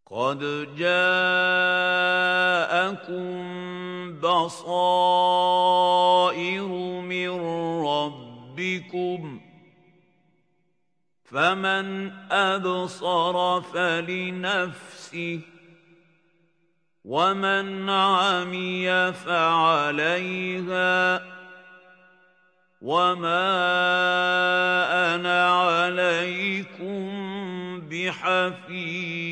قَدْ جَاءَكُم بَصَائِرُ مِن رَّبِّكُمْ ۖ فَمَنْ أَبْصَرَ فَلِنَفْسِهِ وَمَنْ عَمِيَ فَعَلَيْهَا ۖ وَمَا أَنَا عَلَيْكُم بِحَفِيظٍ.